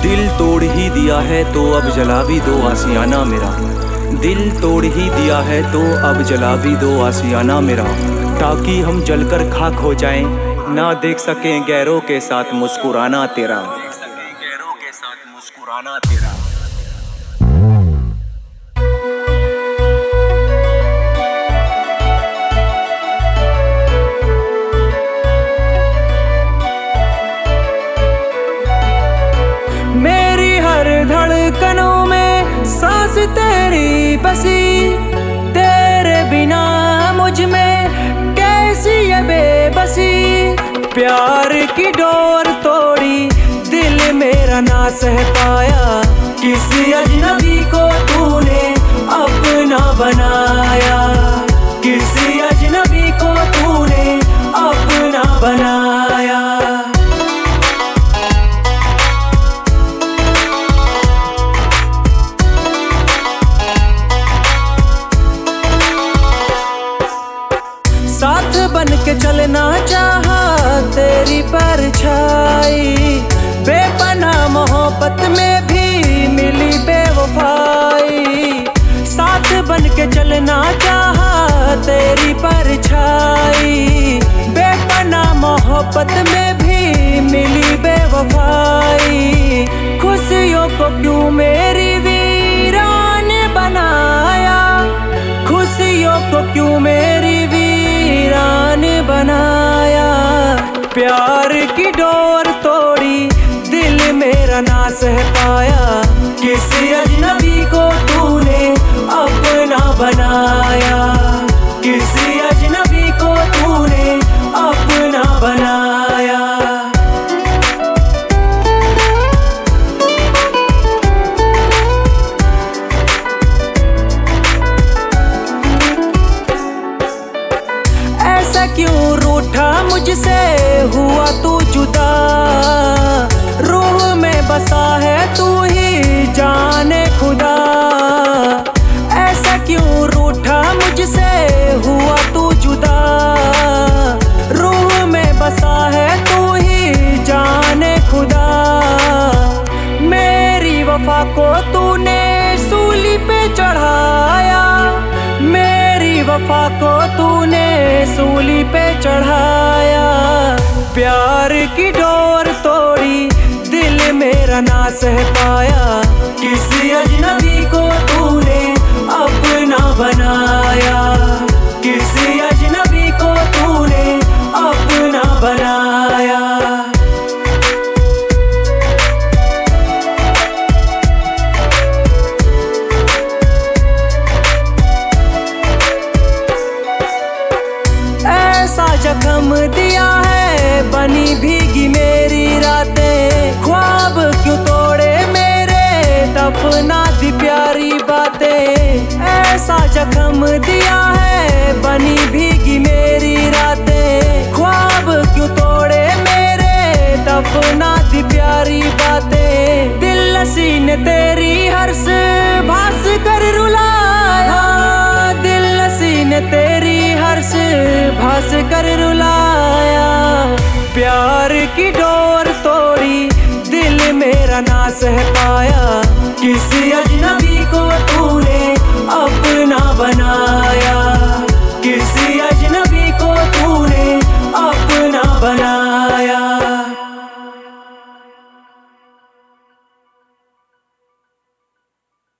दिल तोड़ ही दिया है तो अब जला भी दो आशियाना मेरा। दिल तोड़ ही दिया है तो अब जला भी दो आशियाना मेरा, ताकि हम जलकर खाक हो जाएं, ना देख सकें गैरों के साथ मुस्कुराना तेरा। गैरों के साथ मुस्कुराना तेरा। मेरी हर धड़कनों में सांस तेरी बसी, तेरे बिना मुझ में कैसी ये बेबसी। प्यार की डोर तोड़ी दिल मेरा ना सह पाया, किसी अजनबी को तूने अपना बनाया। किसी अजनबी को तूने अपना बनाया। साथ बन के चलना चाहा तेरी परछाई, बेपनाह मोहब्बत में भी मिली बेवफाई। साथ बन के चलना चाहा तेरी परछाई, बेपनाह मोहब्बत में भी मिली बेवफाई। खुशियों को क्यों मेरी वीरान बनाया, खुशियों को क्यों मेरी वीरान बनाया। प्यार की डोर तोड़ी दिल मेरा ना सह पाया, किसी अजनबी को तूने अपना बनाया। किसी अजनबी को तूने अपना बनाया। ऐसा क्यों रूठा मुझसे हुआ तू जुदा, रूह में बसा है तू ही जाने खुदा। ऐसा क्यों रूठा मुझसे हुआ तू जुदा, रूह में बसा है तू ही जाने खुदा। मेरी वफा को तूने सूली पे चढ़ाया, मेरी वफा को तूने सूली पे चढ़ाया। प्यार की डोर तोड़ी दिल मेरा ना सह पाया, किसी अजनबी को तूने अपना बनाया। किसी अजनबी को तूने अपना बनाया। ऐसा जख्म दिया है बनी भीगी मेरी रातें, ख्वाब क्यों तोड़े मेरे दफना दी प्यारी बातें। ऐसा जख्म दिया है बनी भीगी मेरी रातें, ख्वाब क्यों तोड़े मेरे दफना दी प्यारी बातें। दिल नसी ने तेरी हर्ष भास कर रुलाया, दिल नसी ने तेरी हर्ष भास कर रुलाया। प्यार की डोर तोड़ी दिल मेरा ना सह पाया, किसी अजनबी को तूने अपना बनाया।